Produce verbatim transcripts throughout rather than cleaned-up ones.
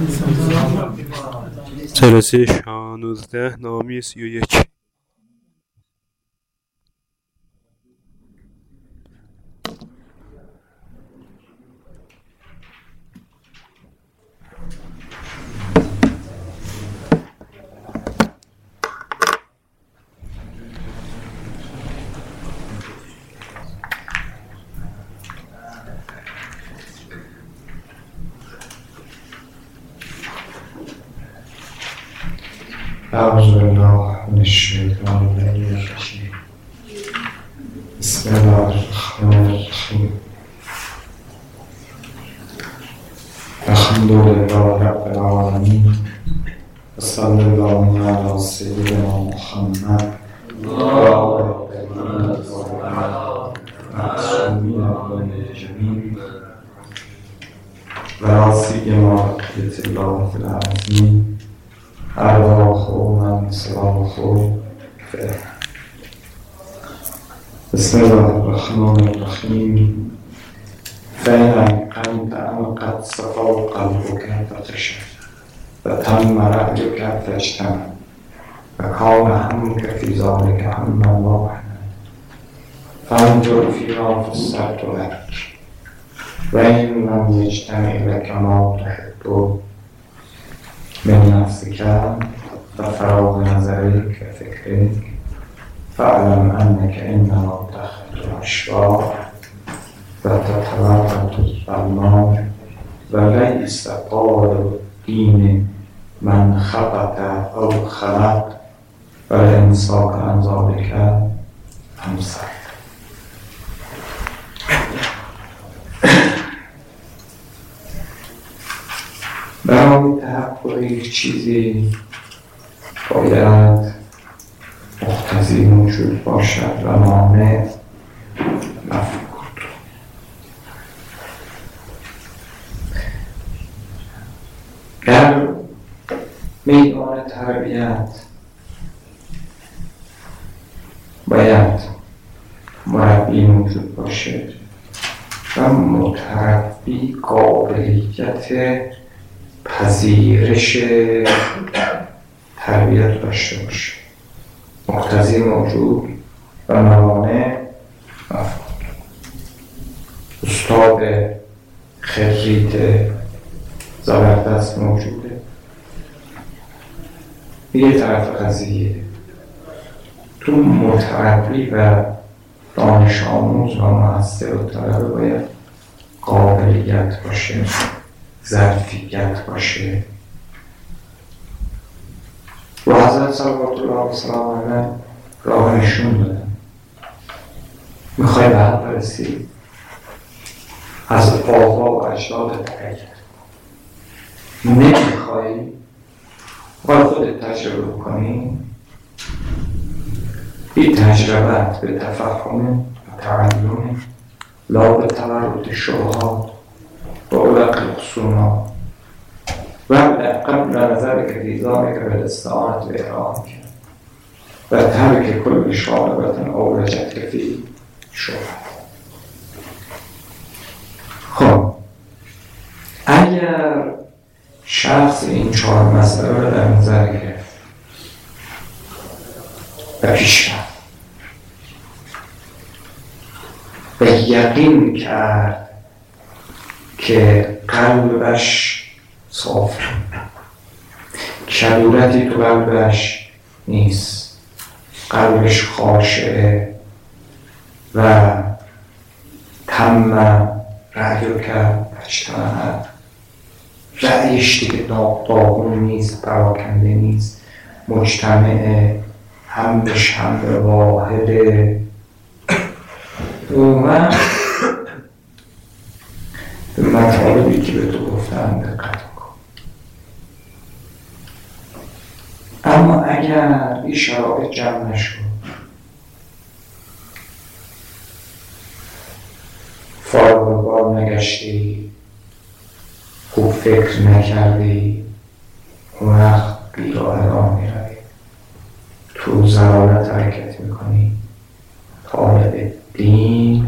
جلسه شانزده نامی سی و یک. أعوذ بالله من الشيطان الرجيم. بسم الله الرحمن الرحيم. الحمد لله رب العالمين، وصلى الله على سيدنا محمد وعلى آله وصحبه أجمعين، ولا سيما بقية الله العظيم أرواح من صلاح فيه. بسم الله الرحمن الرحيم. فإن كنت أن قد صفى قلبك فخشع وتم رأيك فاجتمع وكان همك في ذلك هما واحدا فانظر فيما فسرت لك، وإن لم يجتمع لك ما تحب من نفسك وفراغ نظرك وفكرك فاعلم أنك إنما تخرج الأشرار وتتلقى الظلام، وليس طالب الدين من خبط أو خلط، والإمساك عن ذلك أمسك. برای تحقق یک چیزی باید مقتضی موجود باشد و مانع مفقود. در میدان تربیت باید مربی موجود باشد و متربی قابلیت پذیرش تربیت داشته باشه، مقتضی موجود و موانع مفقود. استاد خرید زبردست موجوده، یه طرف قضیه تو متربی و دانش آموز و مؤثر و طلبه باید قابلیت باشه، ظرفیت باشه. و حضرت صلوات الله و سلام علیه راه نشون دادن. میخوای به حق برسی از آقا و اجدادت بگیر، نمیخوای باید خودت تجربه کنی. این تجربت به تفهم و تعلم، لا به تورد شبهات و اولق الخصومات، و قبل نظر که دیزانه که به استعانت به ارام کرد و ترک کل شالبتن اولجت که فی شبهت. خب اگر شخص این چهار مسئله رو در نظر گرفت و پیش رفت و یقین کرد که قلبش صاف، کدورتی تو قلبش نیست، قلبش خاشعه و تم رأیو کرد اجتماعت، رأیش دیگه داغون نیست، پراکنده نیست، مجتمعه، همش هم واحده. اومد به مطالبی که به تو گفتم دقت کن. اما اگر این شرایط جمع نشد، فارغ البال نگشتی، خوب فکر نکردی، اون وقت بیراه راه میروی، تو ضلالت حرکت میکنی، طالب دین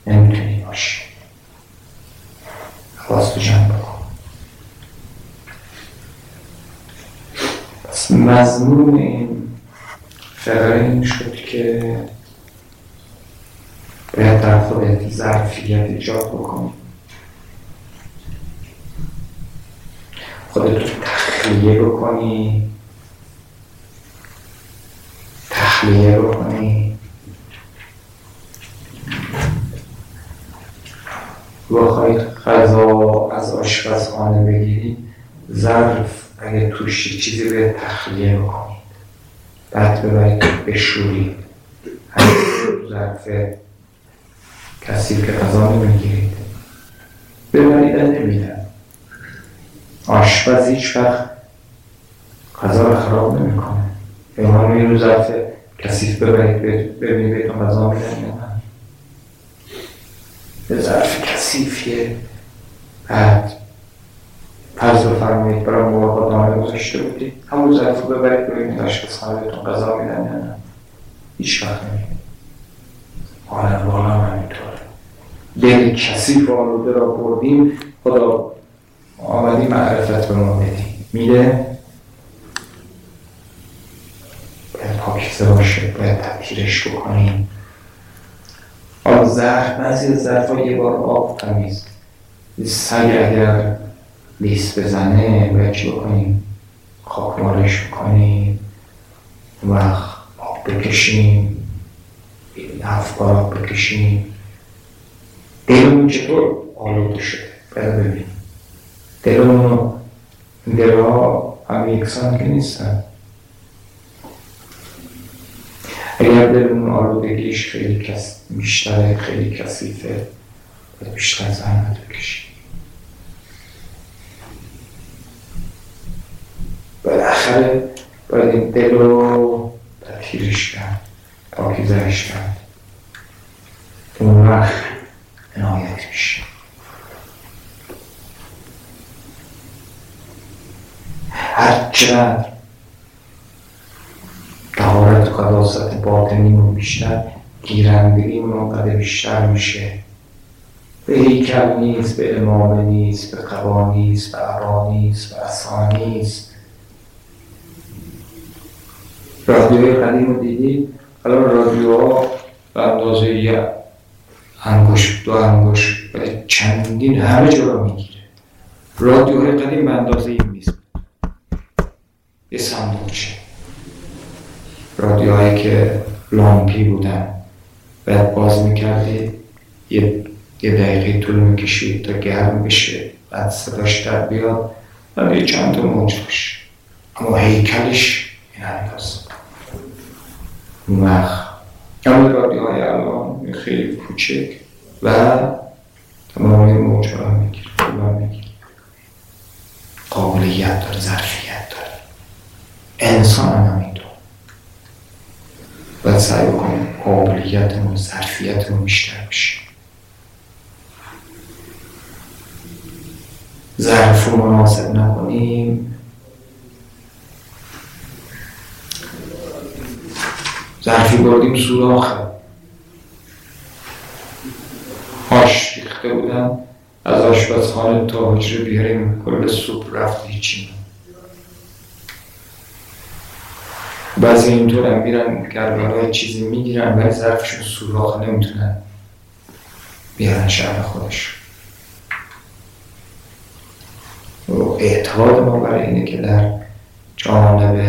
نمیتونی باشی. خواست جمع بکن. پس مضمون این فقره این شد که باید در خودت ظرفیت ایجاد بکنی، خودت رو تخلیه بکنی تخلیه بکنی بخواید غذا از آشپزخانه بگیری، ظرف اگه توش چیزی به تخلیه بکنید، بعد ببرید بشورید. همین ظرف کسی که غذا نمیگیرید ببرید نمیدن. آشپز هیچ وقت غذا رو خراب نمیکنه. به ما یه رو ظرف کثیف ببرید ببینید بهتون غذا میدن یا نه. به ظرف کثیفیه. بعد فرض رو فرمایید برای ملاقات نامه گذاشته بودید، همون ظرف رو ببرید ببینید آشپزخانه بهتون غذا میدن یا نه. هیچ وقت نمیدن. حالا والا همینطوره. دل کثیف و آلوده را بردیم، خدا آمدی معرفت به ما بدیم. میده باید پاکیزه باشه، باید تطهیرش بکنیم. حالا ظرف، بعضی ظرف‌ها یه بار آب تمیز، سگ اگر لیس بزنه باید چی بکنیم؟ خاکمالش بکنیم، وقت آب بکشیم، هفت بار آب بکشیم. دلمون چطور آلوده شده؟ باید ببینیم دلمون، دلها هم یکسان که نیستن. اگر دلمون آلودگیش خیلی کس بیشتره، خیلی کثیفه، باید بیشتر زحمت بکشیم. بالاخره باید این دل رو تطهیرش کرد، پاکیزه‌اش کرد. اون وقت عنایت میشه. هرچقدر طهارت و قداست باطنیمون بیشتر، گیرندگیمون اونقدر بیشتر میشه. به هیکل نیست، به امامه نیست، به قبا نیست، به عبا نیست، به عصا نیست. رادیوهای قدیم رو دیدید؟ الان رادیوها به اندازه یه انگشت، دو انگشت، ولی چندین همه جا رو میگیره. رادیوهای قدیم به اندازه این نیست، یه صندوقچه. رادیوهایی که لامپی بودن، بعد باز میکردی یه یه دقیقه طول میکشید تا گرم بشه، بعد صداش در بیاد، بعد یه چند تا موج داشت، اما هیکلش این اندازه. اون وقت اما رادیوهای الان خیلی کوچک و تمامی موجها رو میگیره، میگیره. قابلیت داره، ظرفیت داره. انسان هم همینطور. باید سعی بکنیم قابلیتمون، ظرفیتمون بیشتر بشه. ظرف رو مناسب نکنیم، ظرفی بردیم سوراخه، آش ریخته بودن، از آشپزخانه تا حجره بیاریم کل سوپ رفت هیچی. بعضی اینطور هم میرن گربرهای چیزی میگیرن ولی ظرفشون سوراخ نمیتونن بیارن شهر خودش. و اعتقاد ما برای اینه که در جانب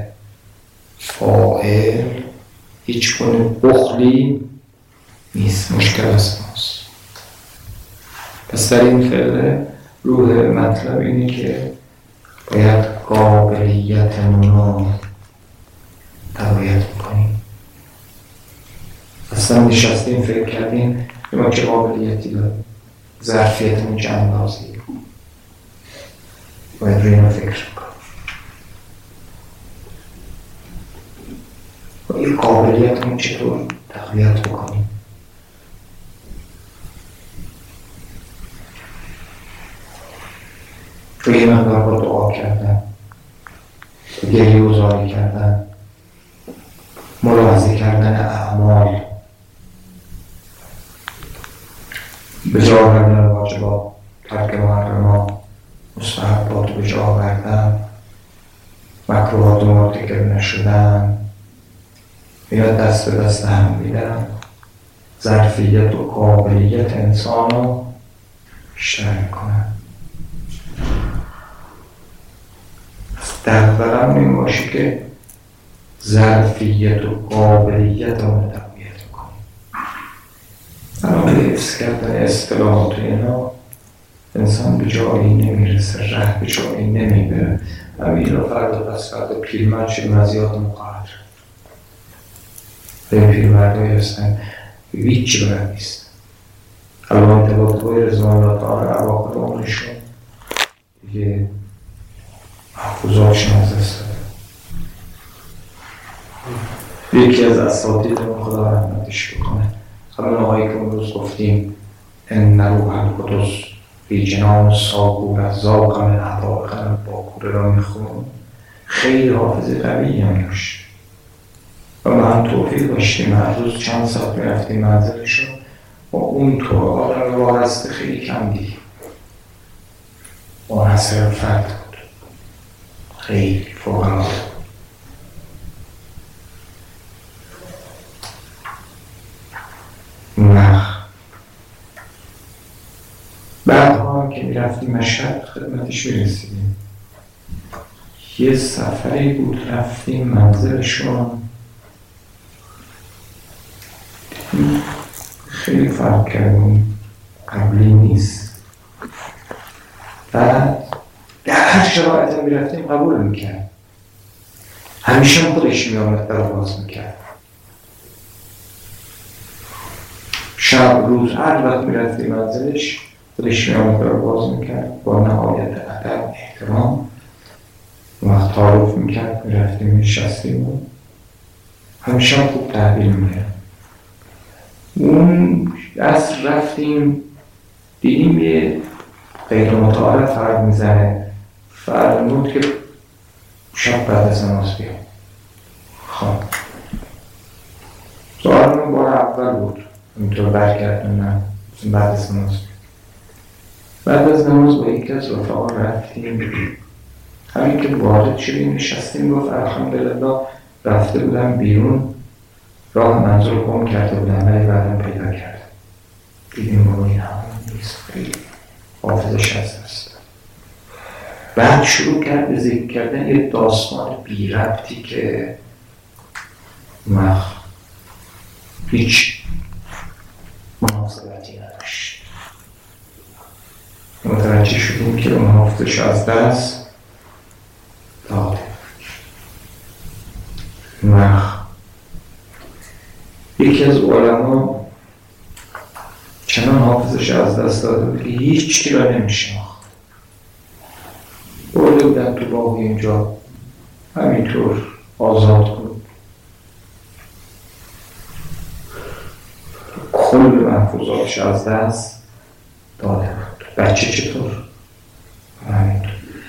فاعل هیچ گونه بخلی نیست، مشکل از ماست. پس در این فعل روح مطلب اینه که باید قابلیتمون رو تقویت بکنیم. اصلا نشستیم فکر کردیم که ما چه قابلیتی داریم، ظرفیتمون چه اندازه‌ایه، باید روی اینو فکر بکنیم. و این قابلیتمون چطور تقویت بکنیم؟ روی مقدار با دعا کردن، گریه و زاری کردن، ملاحظه کردن اعمال، به جا آوردن واجبات، ترک محرمات، مستحبات به جا آوردن، مکروهات مرتکب نشدن یا دست به دست هم میدن، ظرفیت و قابلیت انسان رو بیشتر میکنن. دغدغه‌مون این باشه که ظرفیت و قابلیت رو تقویت کنیم. الان به حفظ کردن اصطلاحات اینا انسان به جایی نمیرسه، ره به جایی نمیبره. همین رو فردا پس فردا پیرمرد شد مزیاد مقرر. به پیرمردهایی هستن هیچی برد نیست. الان طباطبای رضوان الله تعالی اواخر عمرشون دیگه محفوظاتشون از دست داده. یکی از اساتیدمون خدا رحمتش بکنه، همون آقایی که اون روز گفتیم ان روح القدس فی جنان ساغور از ذاق من عطاء باکوره را میخون، خیلی حافظه قوی هم داشت و ما هم توفیق داشتیم هر روز چند ساعت میرفتیم منزلشون و اون طور آدم وارسته خیلی کم دیدیم. منحصر فرد بود، خیلی فوق‌العاده. نخ بعدها که میرفتیم مشهد خدمتش میرسیدیم. یه سفری بود رفتیم منزلشون، خیلی فرق کردیم، قبلی نیست. بعد در هر شرایط میرفتیم قبول میکرد، همیشه خودش میامد در باز میکرد. شب روز هر وقت میرفتیم منزلش خودش میامد در باز میکرد با نهایت ادب احترام. وقت تعارف میکرد میرفتیم میشستیم و همیشه خوب تحویل میکرد. اون از رفتیم دیدیم یه غیر متعارف فرق میزنه، فرمود که شب بعد از نماز بیام. خب سوالمون بار اول بود اینطور برگردونم بعد از نماز بیام. بعد از نماز با یکی از رفقا رفتیم، همین که وارد شدیم نشستیم گفت الحمدلله رفته بودم بیرون راه منظور گم کرده بودم ولی بعدم پیدا کردم. دیدیم بابا این همون نیست، خیلی حافظش از دست. بعد شروع کرد به ذکر کردن یه داستان بی ربطی که مخ هیچ مناسبتی نداشت. متوجه شدیم که اون حافظش از دست داده. مخ یکی از علما چنان حافظش از دست داده بود که هیچ کی را نمیشناخت. برده بودن تو باقی اینجا همینطور آزاد بود. کل محفوظاتش از دست داده بود. بچه چطور؟ همینطور.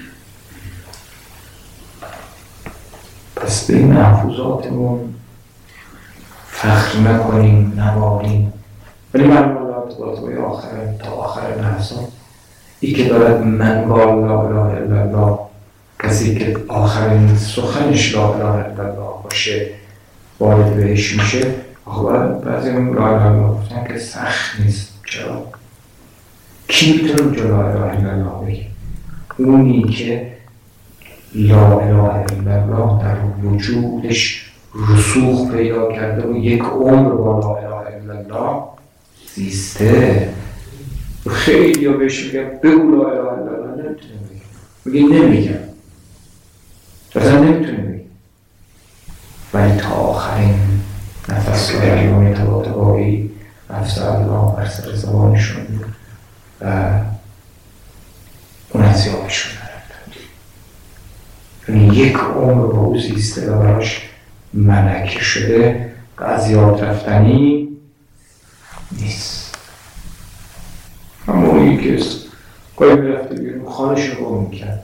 پس به این محفوظاتمون فخر نکنیم، نبالیم. ولی من والله توی آخر تا آخر نفسان ای که دارد من قال لا اله الا الله، کسی که آخرین سخنش لا اله الا الله باشه وارد بهش میشه. آخه بعضی اون لا اله الا الله گفتن که سخت نیست. چرا؟ کی میتونه اونجا لا اله الا الله بگه؟ اونی که لا اله الا الله در وجودش رسوخ پیدا کرده و یک عمر با لا اله الا الله زیسته. خیلی ها بهش میگن بگو لا اله الا الله، نمیتونه بگه، میگه نمیگم، اصلا نمیتونه بگه. ولی تا آخرین نفس که در ایمان طباطبایی نفس الله بر سر زبانشون بود و اون از یادشون نرفت. یعنی یک عمر با او زیسته و براش ملکه شده و از یاد رفتنی نیست. اما اونی که گاهی میرفته بیرون خانش رو گم میکرد.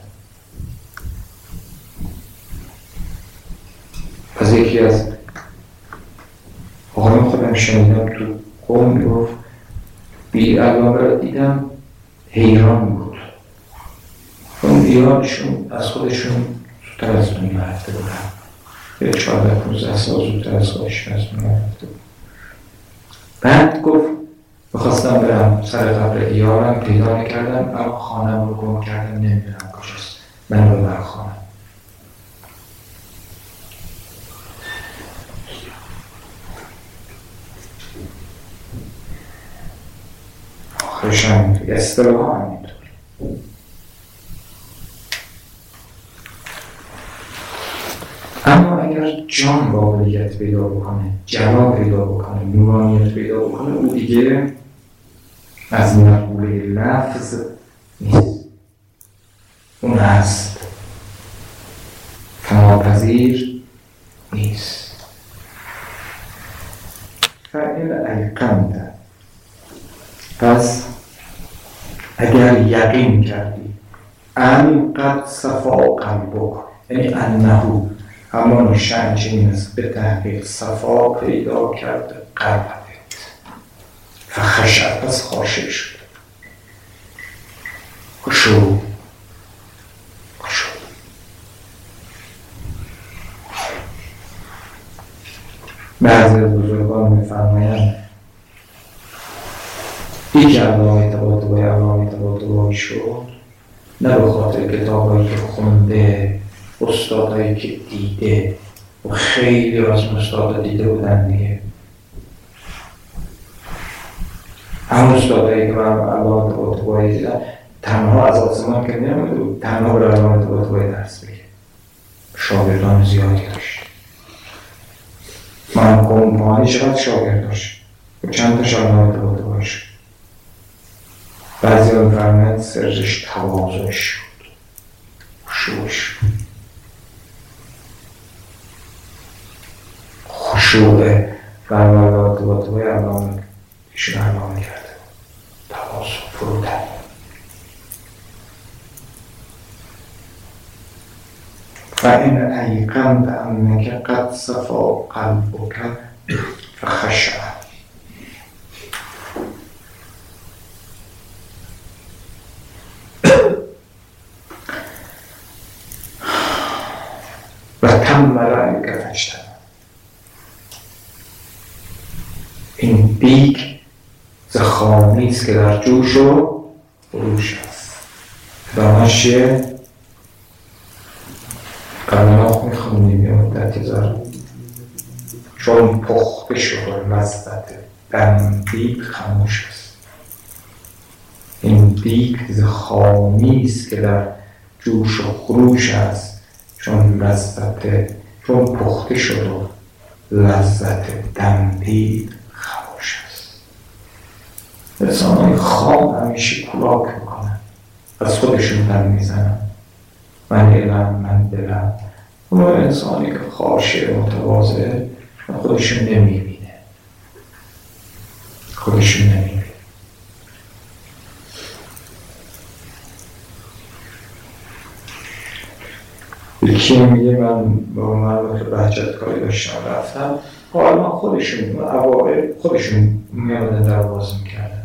از یکی از آقایان خودم شنیدم تو قوم میگفت بی علامه را دیدم حیران بود. اون ایرانشون از خودشون قبل از دنیا رفته بودم. یه چهارده پونزده سال زودتر از خودش از دنیا رفته بود. بعد گفت بخواستم برم سر قبر ایارم، پیدا نکردم، اما خانم رو گم کردم، نمیدونم کجاست. من رو بر خانم. آخرش همینطور، اصطلاح همینطور. اما اگر جان قابلیت پیدا بکنه، جلال پیدا بکنه، نورانیت پیدا بکنه، او دیگه از مقوله لفظ نیست. اون هست، فناپذیر نیست. فعل ایقنت. پس اگر یقین کردی ان قد صفا قلبک، یعنی انهو همان شنجین است به تحقیق صفا پیدا کرده قلبت، فخشع، پس خاشع شد، خشوع خشوع. بعضی از بزرگان می‌فرمایند این که علامه طباطبایی علامه طباطبایی شد نه به خاطر کتابایی که خونده، استادایی که دیده، و خیلی از استادا دیده بودن دیگه. همون استادایی که من علامه طباطبایی دیدن تنها از آسمان که نمیده بود، تنها برای علامه طباطبایی درس بگه. شاگردان زیادی داشت. من کمپانی چقدر شاگرد داشت و چند تا علامه طباطبایی شد. بعضی ها می‌فرمایند سرش تواضع شد، خشوع شد. خشوع فرمانده طباطبایی علامه ایشون علامه کرده، تواضع، فروتن. فإن ایقنت انک قد صفا قلبک فخشع. و تم رأیک فاجتنب. این دیگ ز خامی است که در جوش و خروش است. ادامه‌اش چیه؟ قبلا میخوندیم یه مدتی زار چون پخته شد لذت دم دیگ خاموش است. این دیگ ز خامی است که در جوش و خروش است، چون لذت چون پخته شد و لذت دمدید خاموش است. انسان‌های خام همیشه کولاک میکنن، از خودشون دم میزنن، من علم، من دلم. اما انسانی که خاشع متواضع خودشون نمیبینه، خودشون نمیبینه. یکی میگه من با من که بهجت کاری داشتم رفتم، حالا خودشون اوائل خودشون میامدن در باز میکردن.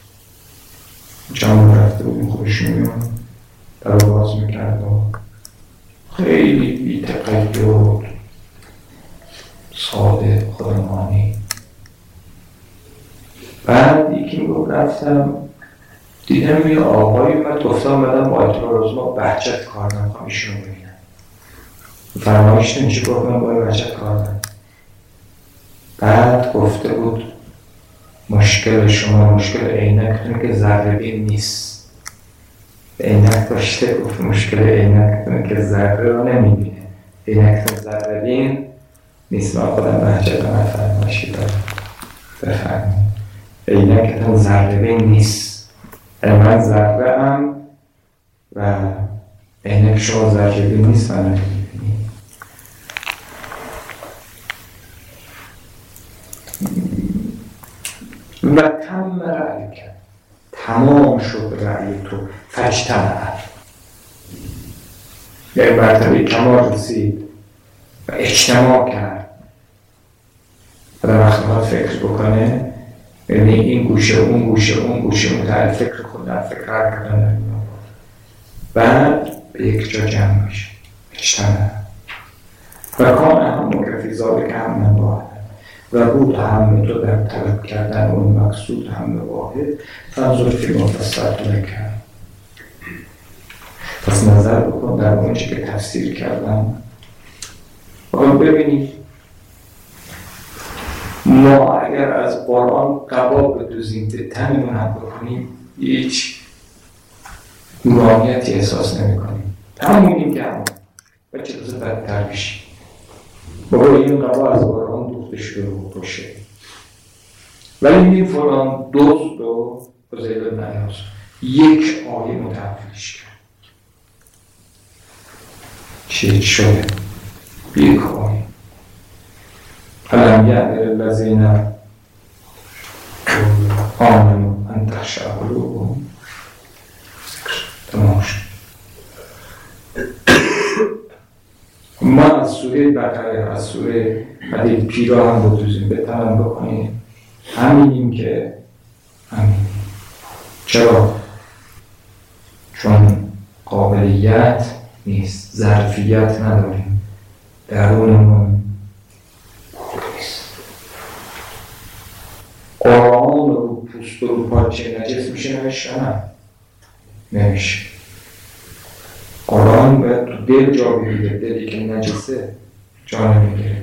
جمع رفته بودیم خودشون میامدن در باز میکردن، خیلی بی تقید ساده خودمانی. بعد یکی میگفت رفتم دیدم یه آقایی، من گفتم بدم با اطلاع روزما بهجت کار نمیخوام ایشون ببینم. فرمایش نمیشه گفت من باید بهجت کار دارم. بعد گفته بود مشکل شما مشکل عینکتونه که ذره بین نیست. عینک داشته گفت مشکل عینکتونه که ذره رو نمیبینه، عینکتون ذره بین نیست. من خودم بهجت من فرمایشی دارم بفرمایید عینکتون ذره بین نیست. من ذره ام و عینک شما ذره بین نیست، من نمیبینی. و تم رأی کرد، تمام شد رأی تو، فاجتنب، یعنی مرتبه کمال رسید و اجتماع کرد. و در وقت باید فکر بکنه، یعنی این گوشه اون گوشه اون گوشه متعال فکر خوندن، فکر کردن، بعد به یک جا جمع میشه، اجتمع و کان همون که فی ذالک هم واحد و بود هم تو در طلب کردن اون مقصود هم واحد فانظر فیما فسرت لک. پس نظر بکن در اون چی که تفسیر کردم و ببینید ما اگر از قرآن قبا بدوزیم به تنمون هم بکنیم هیچ نورانیتی احساس نمی کنیم. همونیم که همون بچه روز بدتر بشیم بابا این قبا از قرآن دوخته شده و باشه ولی این فلان دوست و بزیل نیاز یک آیه متحفلش کرد چه شده یک آیه علم یعنی للذین آمنوا ان تخشع قلوبهم تمام شد. ما از سوره بقره از سوره حدید پیرا هم بدوزیم به تمام بکنیم همینیم که همین. چرا؟ چون قابلیت نیست، ظرفیت نداریم، درونمون نیست. قرآن رو پوست و رو پارچه نجس میشه نمیشه؟ نه نمیشه. قرآن باید تو دل جا بگیره، دلی که نجسه جا نمیگیره.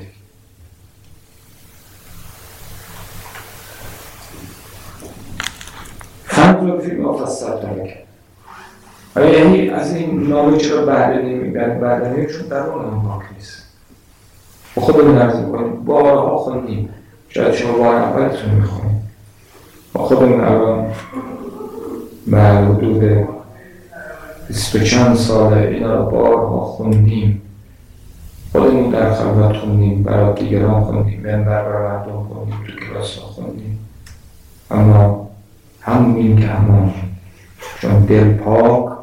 فانظر فیما فسرت لک. یعنی از این نامه چرا بهره نمیبرد؟ بهره نمیبرد چون درونمون پاک نیست. با خودمون عرض میکنیم بارها خوندیم، شاید شما بار اولتون میخونیم، با خودمون الان به حدود بیست و چند ساله اینا رو بارها خوندیم، خودمون در خلوت خوندیم، برای دیگران خوندیم، منبر برای مردم خوندیم، تو کلاس ها خوندیم، اما همونیم که همون چون دل پاک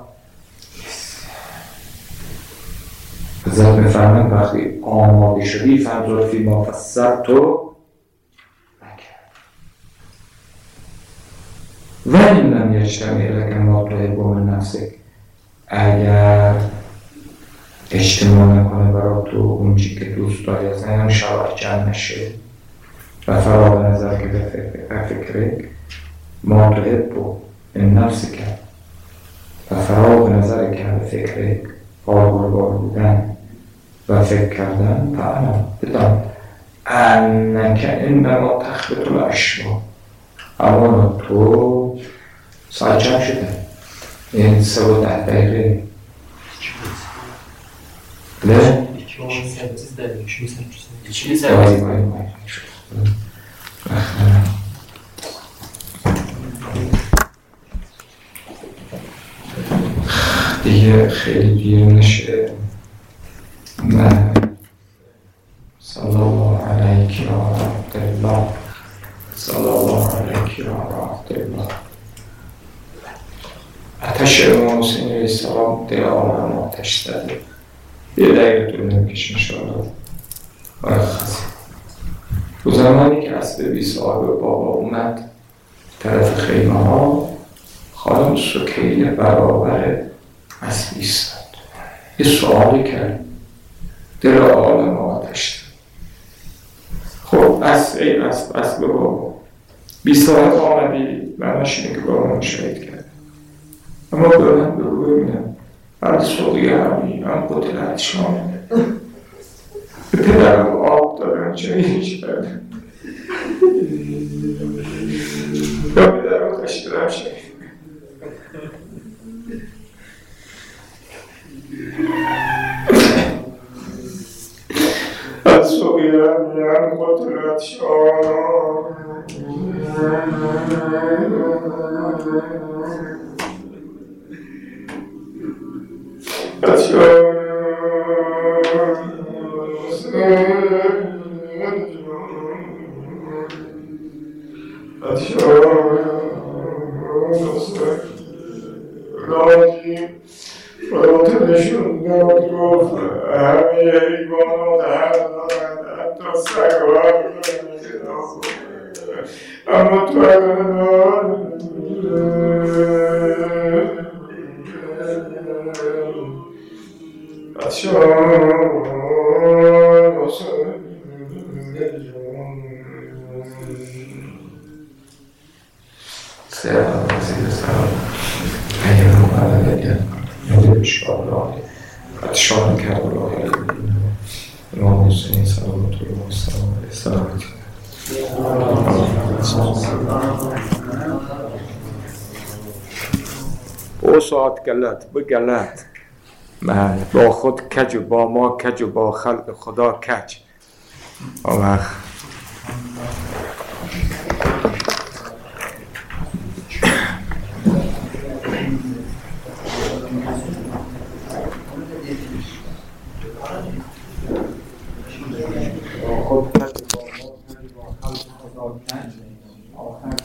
حضرت میفرمند وقتی آماده شدی فانظر فیما فسرت لک و این لم یجتمع لک ما تحب من نفسک. اگر اجتماع نکنه برای تو اون چی که دوست داری از این شرایط جمع نشه و فراغ نظر که به فکرک ما تحب من نفسک و فراغ نظر که به فکرک فارغ بودن و فکر کردن فعلا بدان انکه انما تخبط الاشباه. اما تو ساعت چند شده؟ این سه و ده دقیقه نه؟ وای وای وای دیگه خیلی دیر نشه. نه صلی الله علیک یا عبدالله صلی الله علیک یا عبدالله. آتش امام حسین علیه السلام دل عالم آتش زده. یه دقیقه طول نمیکشه انشاءالله. آره خزی تو زمانی که اسب بی صاحب بابا اومد طرف خیمه ها، خانم سکینه برابر اسب ایستاد، یه سوالی کرد، دل عالم آتش زد. خب اسب ای اسب اسب بابا بی صاحب آمدی معنیش اینه که بابا من شهید کرد، اما برم به رو ببینم هر سوقی همی هم قتلت شامنه به پدرم آب دارن چهیش کردن یا پدرم کشیدرم شهید. از سوقی همی هم قتلت شامنه اما تو سيادة وزير السلام أيها الأهل نبي بشكر أتشعر كهؤلاء الإمام حسين صلوات الله وسلامه عليه السلام. او ساعت گلت به گلت با خود کج و با ما کج و با خلق خدا کج. آه